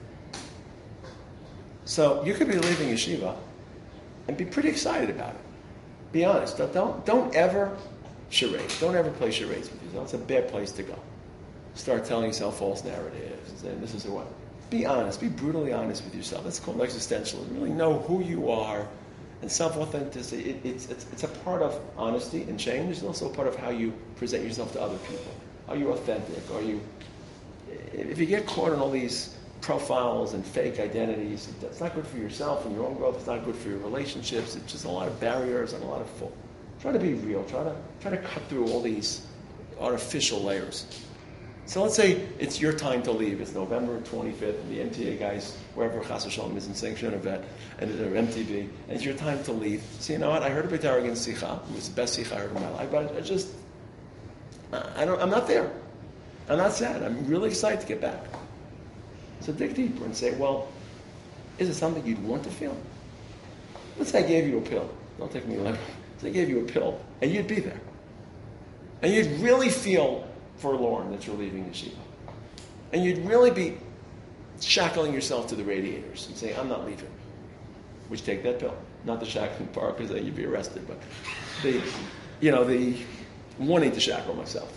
A: So you could be leaving yeshiva and be pretty excited about it. Be honest. Don't ever charade. Don't ever play charades with yourself. It's a bad place to go. Start telling yourself false narratives and saying this is what. Be honest. Be brutally honest with yourself. That's called existentialism. Really know who you are. And self-authenticity, it's a part of honesty and change. It's also a part of how you present yourself to other people. Are you authentic? If you get caught in all these profiles and fake identities, it's not good for yourself and your own growth. It's not good for your relationships. It's just a lot of barriers and a lot of Try to be real. Try to cut through all these artificial layers. So let's say it's your time to leave. It's November 25th, and the MTA guys, wherever Chas v'Shalom is in Sanction Vet, and they're MTV, and it's your time to leave. So you know what? I heard a Beit Aragon Sicha. It was the best Sicha I heard in my life, but I'm not there. I'm not sad. I'm really excited to get back. So dig deeper and say, well, is it something you'd want to feel? Let's say I gave you a pill. Don't take me literally. Let's say I gave you a pill, and you'd be there. And you'd really feel forlorn that you're leaving yeshiva. And you'd really be shackling yourself to the radiators and saying, I'm not leaving. Would you take that pill? Not the shackling part, because then you'd be arrested, but the wanting to shackle myself.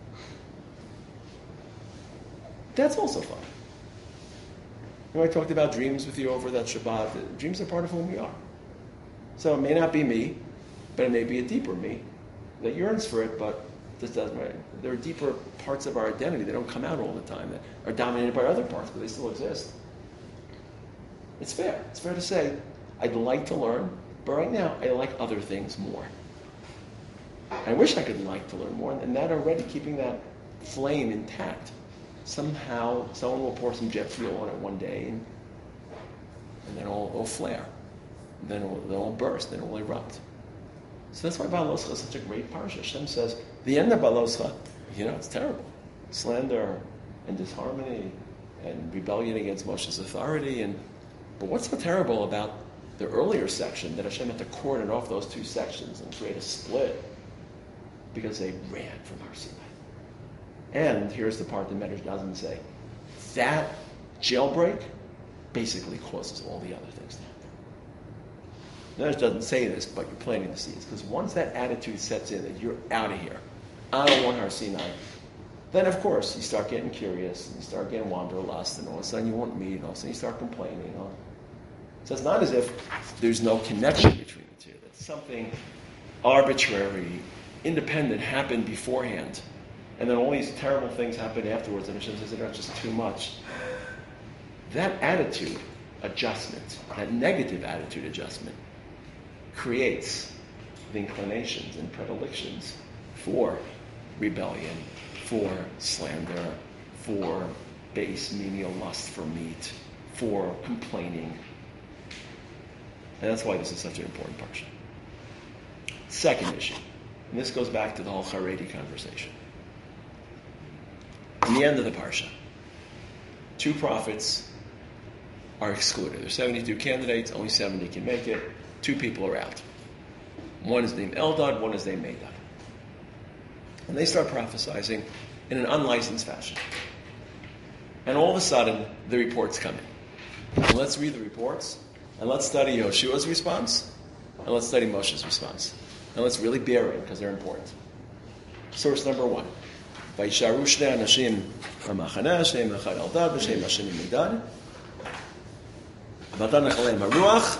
A: That's also fun. I talked about dreams with you over that Shabbat. Dreams are part of who we are. So it may not be me, but it may be a deeper me that yearns for it, but this doesn't matter. There are deeper parts of our identity that don't come out all the time, that are dominated by other parts, but they still exist. It's fair. It's fair to say, I'd like to learn, but right now I like other things more. I wish I could like to learn more, and that already, keeping that flame intact. Somehow, someone will pour some jet fuel on it one day, and then it'll flare. And then it'll burst, then it'll erupt. So that's why Baloscha is such a great parsha. Hashem says, the end of Baloscha, it's terrible. Slander and disharmony and rebellion against Moshe's authority. But what's so terrible about the earlier section, that Hashem had to cordon off those two sections and create a split because they ran from Har Sinai. And here's the part that Medrash doesn't say. That jailbreak basically causes all the other things to happen. Medrash doesn't say this, but you're planting the seeds. Because once that attitude sets in that you're out of here, I don't want Har Sinai, then of course you start getting curious, and you start getting wanderlust, and all of a sudden you want meat, and all of a sudden you start complaining. So it's not as if there's no connection between the two. That something arbitrary, independent happened beforehand. And then all these terrible things happen afterwards, and Hashem says they're just too much. That attitude adjustment, that negative attitude adjustment, creates the inclinations and predilections for rebellion, for slander, for base menial lust for meat, for complaining. And that's why this is such an important parsha. Second issue, and this goes back to the whole Haredi conversation. In the end of the parsha, 2 prophets are excluded. There's 72 candidates, only 70 can make it. 2 people are out. One is named Eldad, one is named Medad. And they start prophesying in an unlicensed fashion. And all of a sudden, the reports come in. And let's read the reports, and let's study Yeshua's response, and let's study Moshe's response. And let's really bear in, because they're important. Source number 1. Vayisharu shnei anashim b'machaneh, she'em echad al dad, v'she'em hasheni midad. V'atan echaleim haruach.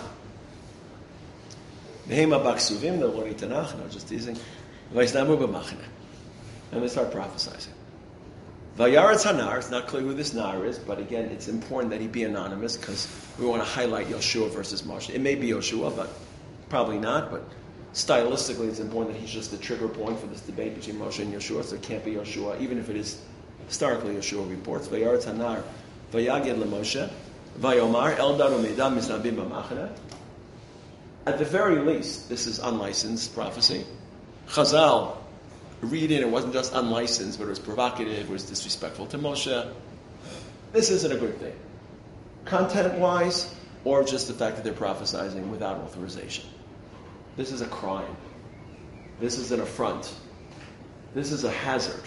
A: V'hema b'ksuvim, the Lord Tanakh, no, just teasing. Vayisnamu b'machaneh. And they start prophesying. Vayaretz hanar, it's not clear who this nar is, but again, it's important that he be anonymous because we want to highlight Yoshua versus Moshe. It may be Yoshua, but probably not, but stylistically it's important that he's just the trigger point for this debate between Moshe and Yoshua, so it can't be Yoshua, even if it is historically Yoshua reports. Vayaretz hanar, vayaged leMoshe, vayomar, eldad u'meidam misnabim b'machaneh. At the very least, this is unlicensed prophecy. Chazal read in, it wasn't just unlicensed, but it was provocative, it was disrespectful to Moshe. This isn't a good thing. Content-wise, or just the fact that they're prophesying without authorization. This is a crime. This is an affront. This is a hazard.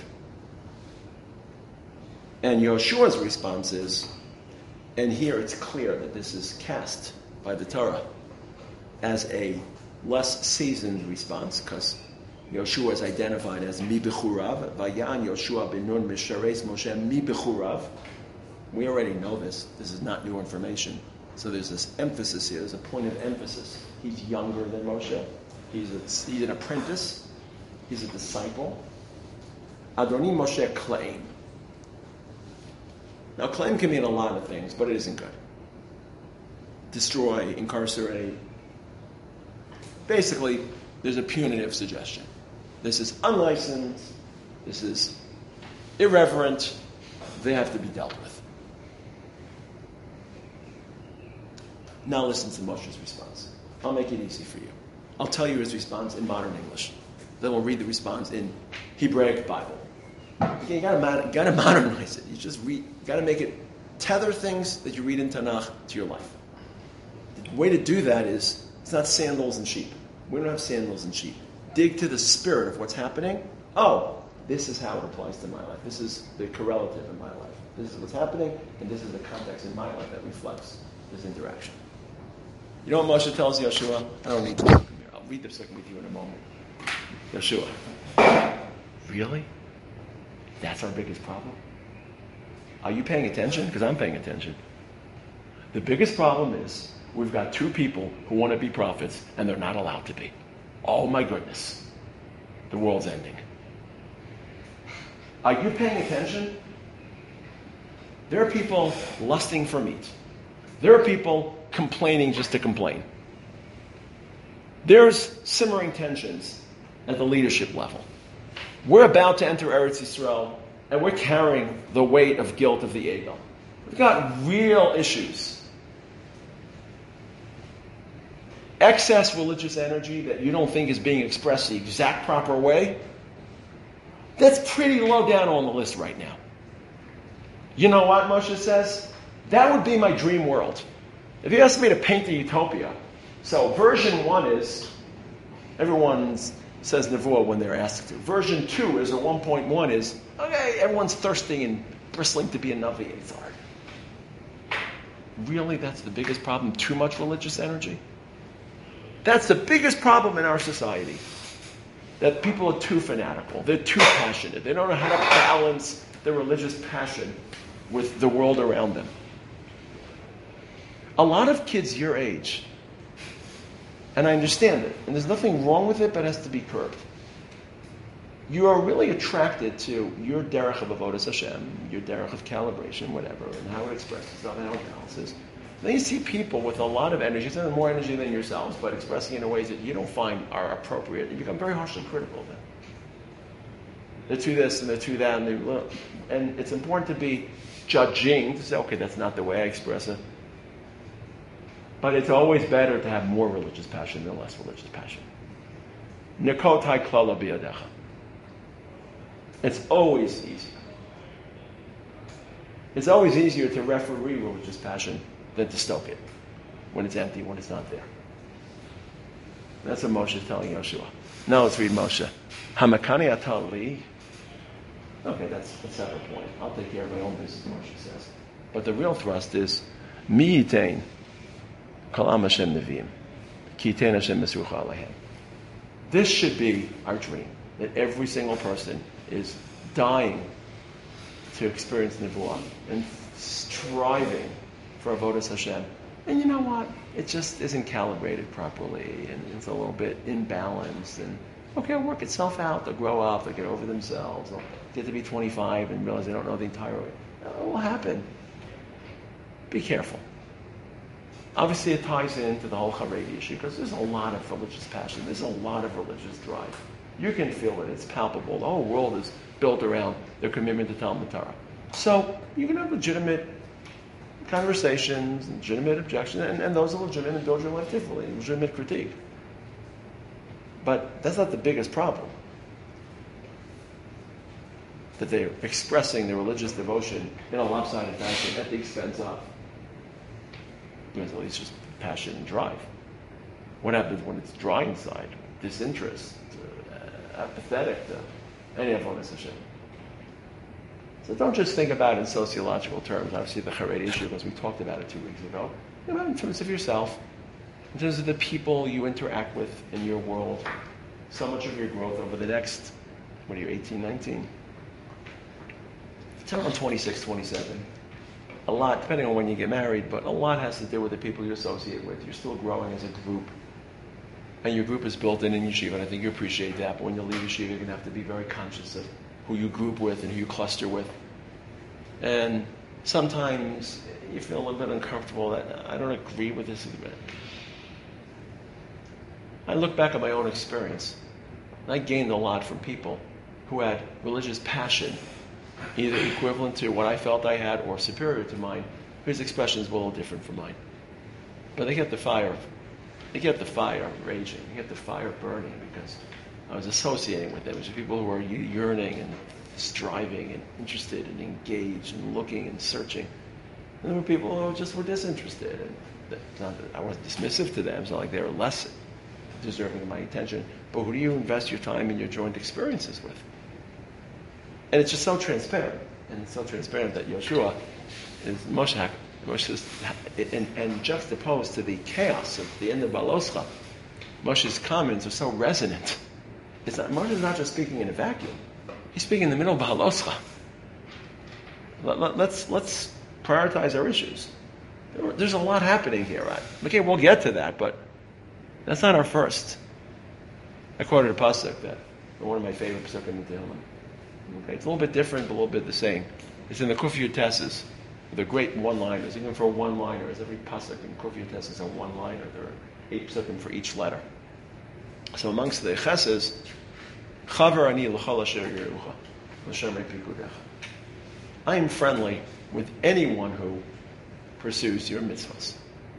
A: And Yoshua's response is, and here it's clear that this is cast by the Torah as a less seasoned response, because Yoshua is identified as Mi Bechurav, Vayan Yoshua ben Nun Mishares Moshe Mi Bechurav. We already know this. This is not new information. So there's this emphasis here. There's a point of emphasis. He's younger than Moshe. He's an apprentice. He's a disciple. Adoni Moshe claim. Now, claim can mean a lot of things, but it isn't good. Destroy, incarcerate. Basically, there's a punitive suggestion. This is unlicensed. This is irreverent. They have to be dealt with. Now listen to Moshe's response. I'll make it easy for you. I'll tell you his response in modern English. Then we'll read the response in Hebraic Bible. Okay, you gotta modernize it. You just gotta make it tether things that you read in Tanakh to your life. The way to do that is, it's not sandals and sheep. We don't have sandals and sheep. Dig to the spirit of what's happening. Oh, this is how it applies to my life. This is the correlative in my life. This is what's happening, and this is the context in my life that reflects this interaction. You know what Moshe tells Yeshua? I don't need to look here. I'll read the psukim with you in a moment. Yeshua, really? That's our biggest problem? Are you paying attention? Because I'm paying attention. The biggest problem is we've got two people who want to be prophets, and they're not allowed to be. Oh my goodness. The world's ending. Are you paying attention? There are people lusting for meat. There are people complaining just to complain. There's simmering tensions at the leadership level. We're about to enter Eretz Yisrael, and we're carrying the weight of guilt of the Egel. We've got real issues. Excess religious energy that you don't think is being expressed the exact proper way, that's pretty low down on the list right now. You know what Moshe says? That would be my dream world. If you asked me to paint a utopia, so version 1 is, everyone says Nevuah when they're asked to. Version 2 is, or 1.1 is, okay, everyone's thirsting and bristling to be a Navi. It's hard. Really, that's the biggest problem? Too much religious energy? That's the biggest problem in our society. That people are too fanatical. They're too passionate. They don't know how to balance their religious passion with the world around them. A lot of kids your age, and I understand it, and there's nothing wrong with it, but it has to be curbed. You are really attracted to your derech of avodas Hashem, your derech of calibration, whatever, and how it expresses itself and how it balances. Then you see people with a lot of energy, some more energy than yourselves, but expressing it in ways that you don't find are appropriate. You become very harshly critical of them. They're too this and they're too that, and it's important to be judging, to say, okay, that's not the way I express it. But it's always better to have more religious passion than less religious passion. Nikotai klala biyadecha. It's always easier. It's always easier to referee religious passion than to stoke it when it's empty, when it's not there. That's what Moshe is telling Yoshua. Now let's read Moshe. Hamakani atali. Okay, that's a separate point. I'll take care of my own business, Moshe says. But the real thrust is, Mi yitain kol am Hashem neviim. Ki itein Hashem mesrucha alehem. This should be our dream, that every single person is dying to experience Nevuah and striving for Avodas Hashem. And you know what? It just isn't calibrated properly, and it's a little bit imbalanced. And okay, it'll work itself out. They'll grow up, they'll get over themselves, they'll get to be 25 and realize they don't know the entire way. It will happen. Be careful. Obviously, it ties into the whole Haredi issue because there's a lot of religious passion. There's a lot of religious drive. You can feel it. It's palpable. The whole world is built around their commitment to Talmud Torah. So you can have legitimate conversations, legitimate objections, and those are legitimate and build your life differently, legitimate critique. But that's not the biggest problem. That they're expressing their religious devotion in a lopsided fashion at the expense of. Because at least just passion and drive. What happens when it's dry inside? Disinterest, apathetic to any avodas Hashem. So don't just think about it in sociological terms. Obviously, the Haredi issue, because we talked about it 2 weeks ago. Think about it in terms of yourself, in terms of the people you interact with in your world. So much of your growth over the next, 18, 19? It's around 26, 27. A lot, depending on when you get married, but a lot has to do with the people you associate with. You're still growing as a group. And your group is built in yeshiva, and I think you appreciate that. But when you leave yeshiva, you're going to have to be very conscious of who you group with and who you cluster with. And sometimes you feel a little bit uncomfortable that I don't agree with this. I look back at my own experience, and I gained a lot from people who had religious passion, either equivalent to what I felt I had or superior to mine, whose expressions were a little different from mine. But they kept the fire raging, they kept the fire burning because I was associating with them. It was people who were yearning and striving and interested and engaged and looking and searching. And there were people who just were disinterested. And not that I wasn't dismissive to them. It's not like they were less deserving of my attention. But who do you invest your time and your joint experiences with? And it's just so transparent. And it's so transparent that Yoshua is Moshe and juxtaposed to the chaos of the end of Baloscha. Moshe's comments are so resonant. Moshe's not just speaking in a vacuum. He's speaking in the middle of Baloscha. Let's prioritize our issues. There's a lot happening here, right? Okay, we'll get to that, but that's not our first. I quoted a pasuk that one of my favorite pasukim in Tehillim. Okay, it's a little bit different, but a little bit the same. It's in the Kuf Yud-Tesses. They're great one-liners. Even for one-liners, every pasuk in Kuf Yud-Tes is a one-liner. There are 8 pasukim for each letter. So amongst the Chesses, Chaver ani l'chol asher yerucha, l'shamrei pikudecha. I am friendly with anyone who pursues your mitzvahs.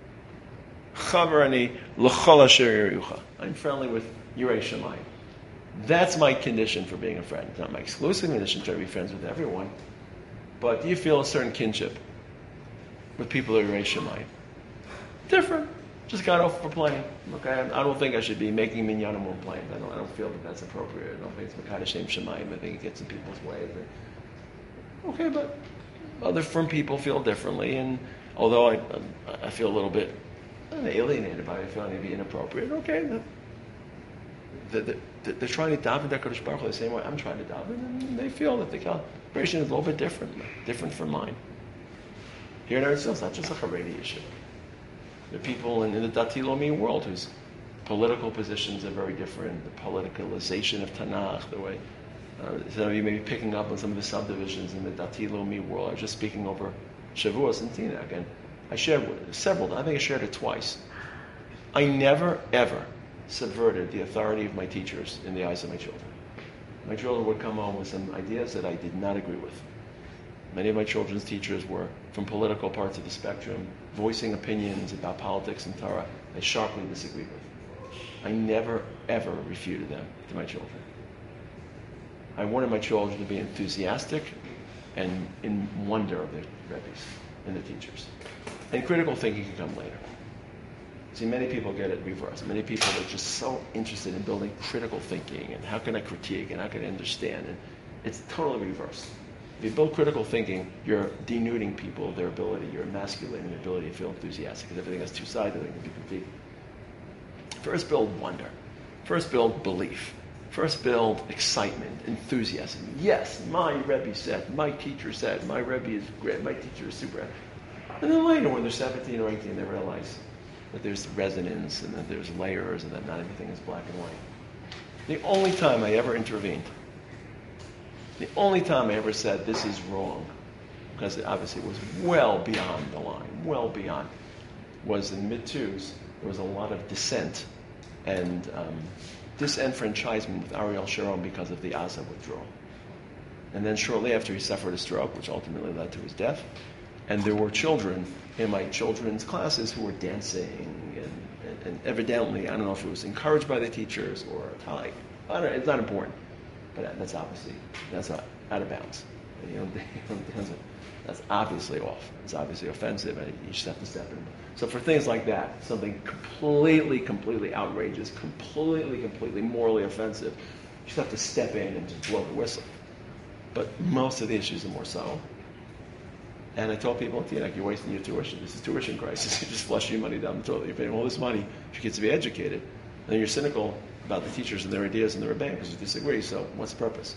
A: Chaver ani l'chol asher yerucha. I'm friendly with Yirei Shamayim. That's my condition for being a friend. It's not my exclusive condition to be friends with everyone. But do you feel a certain kinship with people who are Yirei Shamayim? Different. Just got off for playing. Okay, I don't think I should be making minyanim when playing. I don't feel that that's appropriate. I don't think it's Mekadeh Shem Shamayim. I think it gets in people's way. Okay, but other firm people feel differently. And although I feel a little bit alienated by it, I feel it may be inappropriate. Okay, they're trying to daven HaKadosh Baruch Hu the same way I'm trying to daven, and they feel that the calibration is a little bit different from mine. Here in Eretz Yisrael, it's not just a Haredi issue. There are people in the Dati Lomi world whose political positions are very different. The politicalization of Tanakh, the way some of you may be picking up on some of the subdivisions in the Dati Lomi world. I was just speaking over Shavuos and Tinach, and I shared several. I think I shared it twice. I never ever subverted the authority of my teachers in the eyes of my children. My children would come home with some ideas that I did not agree with. Many of my children's teachers were from political parts of the spectrum, voicing opinions about politics and Torah I sharply disagreed with. I never, ever refuted them to my children. I wanted my children to be enthusiastic and in wonder of the rabbis and the teachers. And critical thinking can come later. See, many people get it reversed. Many people are just so interested in building critical thinking and how can I critique and how can I understand. And it's totally reversed. If you build critical thinking, you're denuding people of their ability, you're emasculating their ability to feel enthusiastic because everything has two sides, everything can be critiqued. First build wonder. First build belief. First build excitement, enthusiasm. Yes, my Rebbe said, my teacher said, my Rebbe is great, my teacher is super. And then later, when they're 17 or 18, they realize that there's resonance and that there's layers and that not everything is black and white. The only time I ever intervened, the only time I ever said this is wrong, because it obviously was well beyond the line, well beyond, was in mid-twos. There was a lot of dissent and disenfranchisement with Ariel Sharon because of the Asa withdrawal. And then shortly after, he suffered a stroke, which ultimately led to his death. And there were children in my children's classes who were dancing, and evidently, I don't know if it was encouraged by the teachers or I don't know, it's not important. But that's obviously, that's not out of bounds. You don't dance. That's obviously off. It's obviously offensive, and you just have to step in. So for things like that, something completely outrageous, completely morally offensive, you just have to step in and just blow the whistle. But most of the issues are more subtle. And I told people, you're wasting your tuition. This is tuition crisis. You're just flushing your money down the toilet. You're paying all this money for your kids to be educated. And then you're cynical about the teachers and their ideas and their rebellion because you disagree. So what's the purpose?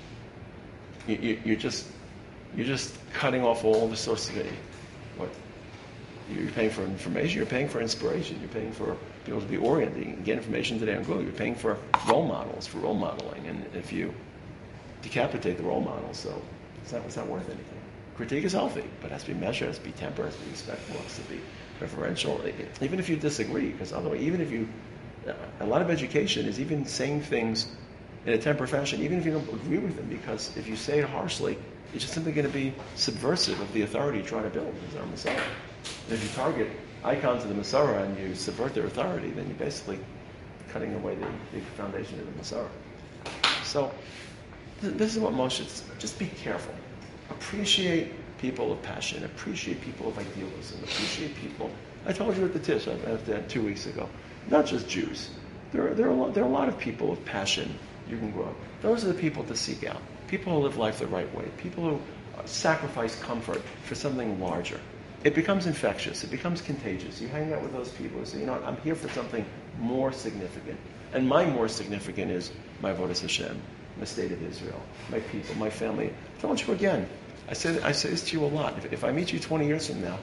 A: You're just cutting off all the sources of it. What? You're paying for information. You're paying for inspiration. You're paying for people to be oriented and get information today on Google. You're paying for role models, for role modeling. And if you decapitate the role models, so it's not worth anything. Critique is healthy, but it has to be measured, it has to be tempered, it has to be respectful, it has to be referential. Even if you disagree, because otherwise, even if you, a lot of education is even saying things in a tempered fashion, even if you don't agree with them, because if you say it harshly, it's just simply going to be subversive of the authority you try to build as our Messiah. And if you target icons of the Messiah and you subvert their authority, then you're basically cutting away the foundation of the Messiah. So this is what Moshe, just be careful. Appreciate people of passion. Appreciate people of idealism. Appreciate people. I told you at the Tish 2 weeks ago. Not just Jews. There are a lot of people of passion you can grow up. Those are the people to seek out. People who live life the right way. People who sacrifice comfort for something larger. It becomes infectious. It becomes contagious. You hang out with those people who say, I'm here for something more significant. And my more significant is my Avodas Hashem, the state of Israel, my people, my family. I told you again, I say this to you a lot. If I meet you 20 years from now,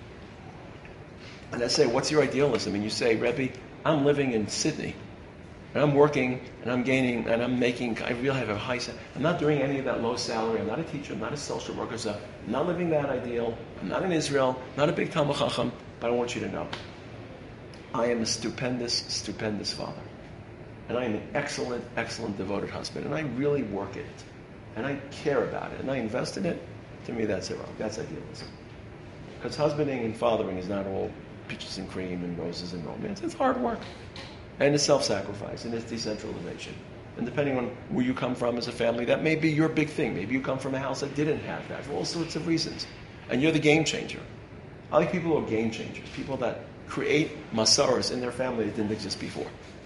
A: and I say, what's your idealism? And you say, Rebbe, I'm living in Sydney, and I'm working, and I'm gaining, and I'm making, I really have a high salary. I'm not doing any of that low salary. I'm not a teacher. I'm not a social worker. So I'm not living that ideal. I'm not in Israel. Not a big Talmud Chacham. But I want you to know, I am a stupendous father. And I am an excellent devoted husband. And I really work at it. And I care about it. And I invest in it. To me, that's wrong. That's idealism. Because husbanding and fathering is not all peaches and cream and roses and romance. It's hard work. And it's self-sacrifice. And it's decentralization. And depending on where you come from as a family, that may be your big thing. Maybe you come from a house that didn't have that for all sorts of reasons. And you're the game changer. I like people who are game changers. People that create masaras in their family that didn't exist before.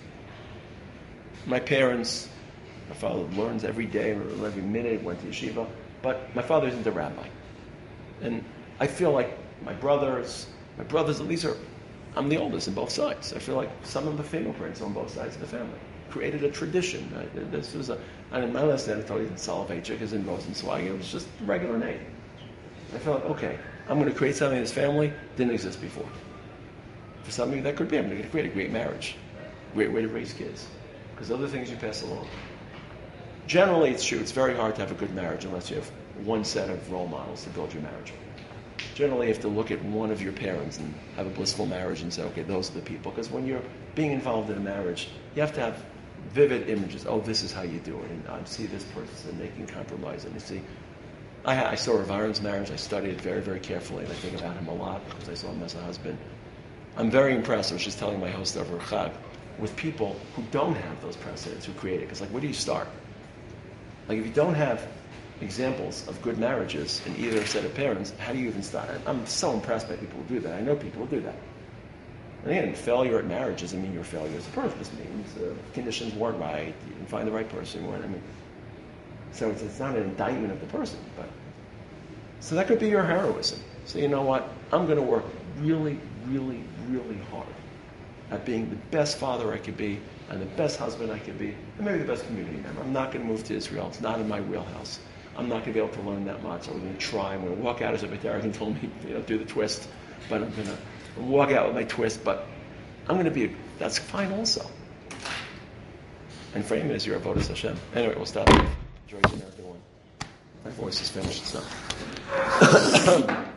A: My parents, my father learns every day or every minute, went to yeshiva, but my father isn't a rabbi. And I feel like my brothers, I'm the oldest in both sides. I feel like some of the fingerprints on both sides of the family created a tradition. This was and in my last name I told you that Soloveitchik is in Rosenzweig. It was just a regular name. I felt like, okay, I'm going to create something in this family that didn't exist before. For some of you, that could be, I'm going to create a great marriage, great way to raise kids. Because other things you pass along. Generally, it's true. It's very hard to have a good marriage unless you have one set of role models to build your marriage. Generally, you have to look at one of your parents and have a blissful marriage and say, okay, those are the people. Because when you're being involved in a marriage, you have to have vivid images. Oh, this is how you do it. And I see this person making compromise. And you see, I saw Rav Aharon's marriage. I studied it very, very carefully. And I think about him a lot because I saw him as a husband. I'm very impressed. I was just telling my host over Chag, with people who don't have those precedents, who create it. Because, where do you start? If you don't have examples of good marriages in either set of parents, how do you even start? I'm so impressed by people who do that. I know people who do that. And again, failure at marriage doesn't mean you're a failure as a person. It means conditions weren't right. You didn't find the right person. So it's not an indictment of the person. So that could be your heroism. So you know what? I'm going to work really, really, really hard at being the best father I could be and the best husband I could be and maybe the best community member. I'm not going to move to Israel. It's not in my wheelhouse. I'm not going to be able to learn that much. I'm going to try. I'm going to walk out as a B'taragin told me, do the twist. But I'm going to walk out with my twist. But I'm going to be, that's fine also. And frame it as your avodas Hashem. Anyway, we'll stop. Enjoy dinner, everyone. My voice is finished, so.